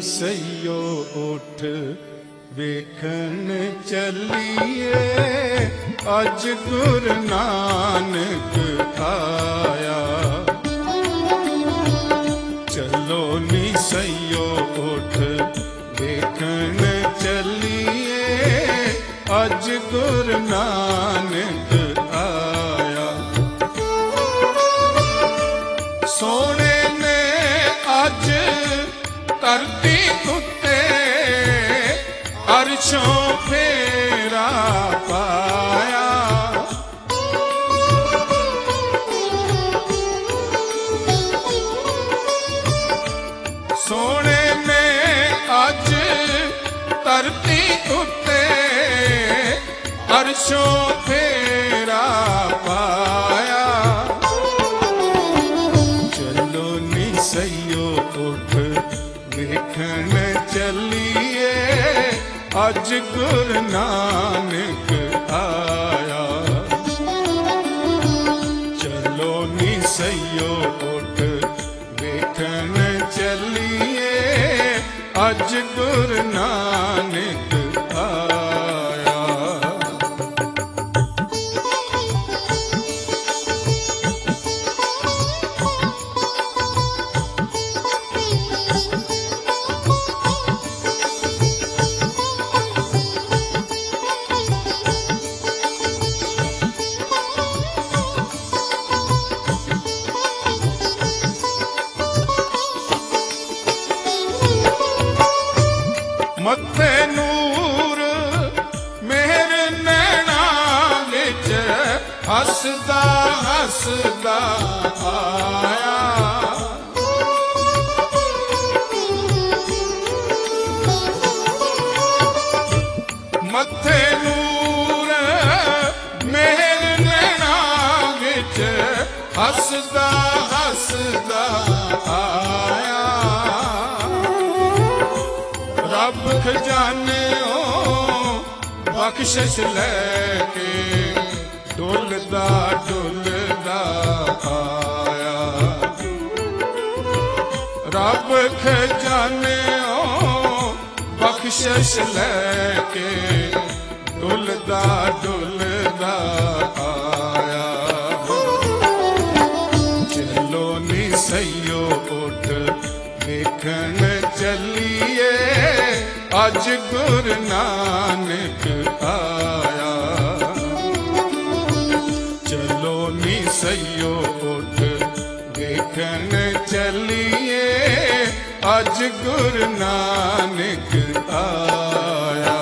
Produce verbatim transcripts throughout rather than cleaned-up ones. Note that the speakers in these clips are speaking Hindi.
ਸਈਓ ਉਠ ਵੇਖਣ ਚੱਲੀਏ, ਅੱਜ ਗੁਰੂ ਨਾਨਕ ਆਇਆ। ਚਲੋ ਨੀ ਸਈਓ ਉਠ ਵੇਖਣ ਚੱਲੀਏ, ਅੱਜ ਗੁਰੂ ਨਾਨਕ ਆਇਆ। ਸੋਹਣੇ ਨੇ ਅੱਜ ਧਰਤੀ ਉੱਤੇ ਅਰਸ਼ੋਂ ਫੇਰਾ ਪਾਇਆ। ਸੋਹਣੇ ਨੇ ਅੱਜ ਧਰਤੀ ਉੱਤੇ ਅਰਸ਼ੋਂ ਫੇਰਾ ਪਾਇਆ। ਚਲੋ ਨੀ ਸਈਓ ਉਠ ਵੇਖਣ ਚੱਲੀਏ, ਅੱਜ ਗੁਰੂ ਨਾਨਕ ਆਇਆ। ਚਲੋ ਨੀ ਸਈਓ ਉਠ ਵੇਖਣ ਚੱਲੀਏ, ਅੱਜ ਗੁਰੂ ਨਾਨਕ ਆਇਆ। ਮੱਥੇ ਨੂਰ ਮੇਰ ਨੈਣਾ ਵਿੱਚ ਹੱਸਦਾ ਹੱਸਦਾ ਆਇਆ। ਮੱਥੇ ਨੂਰ ਮੇਰ ਨੈਣਾ ਵਿੱਚ ਹੱਸਦਾ ਹੱਸਦਾ ਆਇਆ। ਰੱਬ ਖਜ਼ਾਨਿਓ ਬਖਸ਼ਿਸ਼ ਲੈ ਕੇ ਡੁੱਲਦਾ ਡੁੱਲਦਾ ਆਇਆ। ਰੱਬ ਖਜ਼ਾਨਿਓ ਬਖਸ਼ਿਸ਼ ਲੈ ਕੇ ਡੁੱਲਦਾ ਡੁੱਲਦਾ ਆਇਆ। ਚਲੋ ਨੀ ਸਈਓ ਉਠ ਵੇਖਣ ਚੱਲੀਏ, ਅੱਜ ਗੁਰੂ ਨਾਨਕ ਆਇਆ। ਚਲੋ ਨੀ ਸਈਓ ਉਠ ਵੇਖਣ ਚੱਲੀਏ, ਅੱਜ ਗੁਰੂ ਨਾਨਕ ਆਇਆ।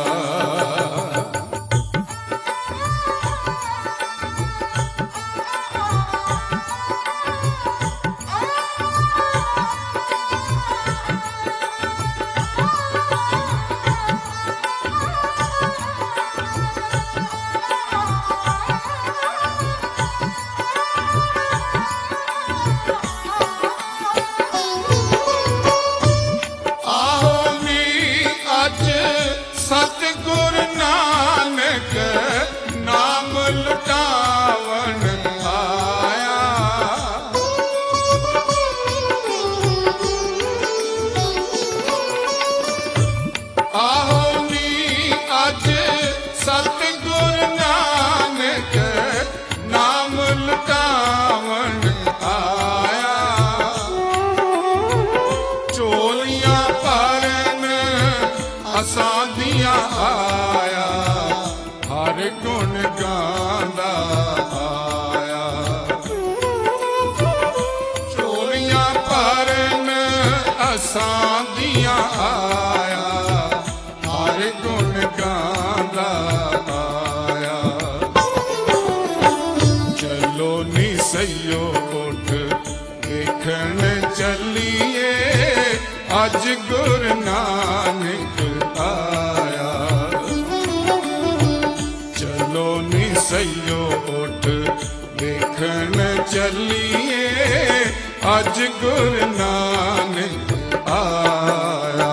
ਸਤਿਗੁਰੂ ਨਾਨਕ ਨਾਮ ਲੁਟਾਵਣ ਆਇਆ। ਆਹੋ ਨੀ ਅੱਜ ਸਤਿਗੁਰੂ ਨਾਨਕ ਨਾਮ ਲੁਟਾਵਣ ਆਇਆ। ਝੋਲੀਆਂ ਭਰਨ ਅਸਾਂ ਦੀਆਂ ਆਇਆ, ਹਰ ਗੁਣ ਗਾਉਂਦਾ ਆਇਆ। ਝੋਲੀਆਂ ਭਰਨ ਅਸਾਂ ਦੀਆਂ ਆਇਆ, ਹਰ ਗੁਣ ਗਾਉਂਦਾ ਆਇਆ। ਚਲੋ ਨੀ ਸਈਓ ਉਠ ਵੇਖਣ ਚੱਲੀਏ, ਅੱਜ ਗੁਰੂ ਨਾਨਕ ਆਇਆ। ਚਲੋ ਨੀ ਸਈਓ ਉਠ ਵੇਖਣ ਚੱਲੀਏ, ਅੱਜ ਗੁਰੂ ਨਾਨਕ ਆਇਆ।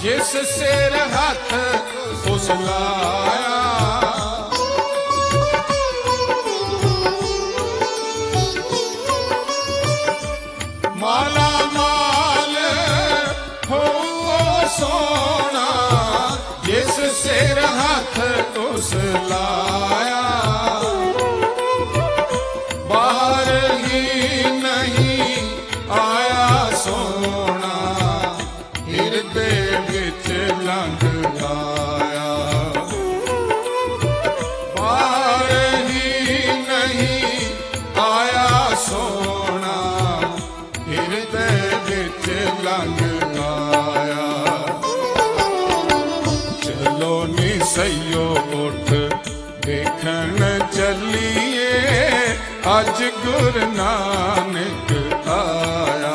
जिस सिर हथ उस लाया। माला माल हो सोना जिस सिर हथ उस लाया। बाहर ही नहीं आया सोना हिरदे विच लंघ आया। बाहर ही नहीं आया सोना हिरदे विच लंघ आया। चलो नी सईयो उठ देखण चलिए अज गुरु नानक आया।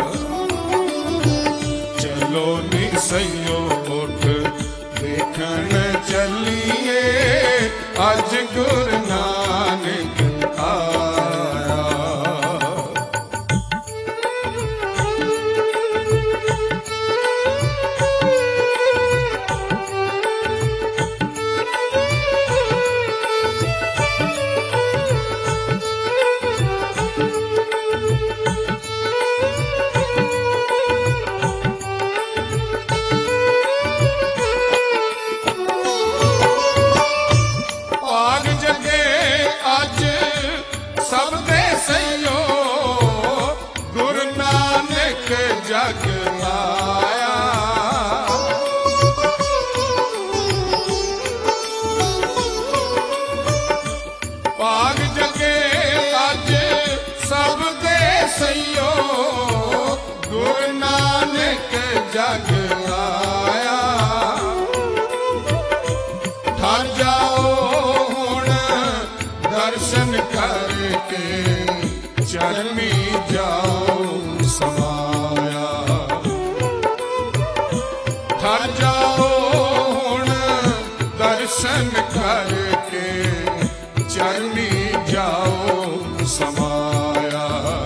चलो नी सईयो उठ देखण चलिए अज गुरु नानक आया। सब दे सईयो गुरु नानक जग आया। भाग जगे अज सब दे सईयो गुरु नानक जग आया। ठर जाओ हुण दर्शन करके चरनी जाओ समाया। ठर जाओ हुण दर्शन करके चरनी जाओ समाया।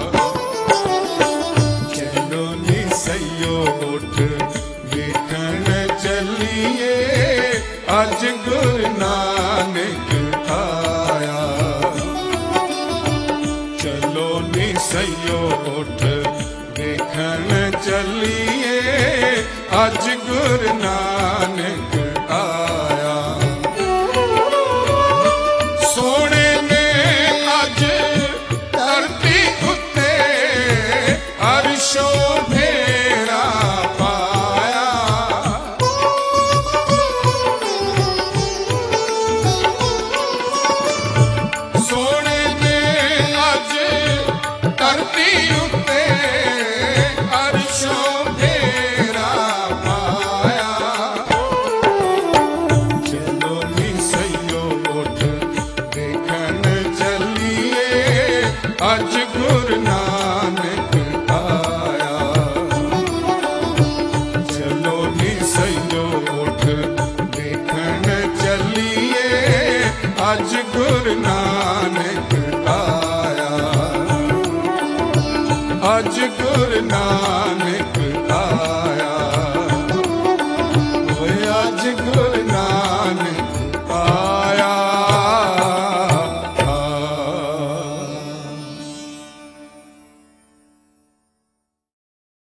चलो नी सईयो उठ देखण चलिए अज गुरु नानक आया। चलो नी सईयो उठ देखण चलिए अज गुरु नानक आया। सोने ने अज धरती उत्ते अरशो फेरा पाया। सोने ने अज धरती उत्ते अरशो फेरा पाया। चलो नी सईयो उठ देखण चलिए अज गुरु नानक आया। चलो नी सईयो उठ देखण चलिए अज गुरु नानक आया। अज गुरु नानक आया। ओए अज गुरु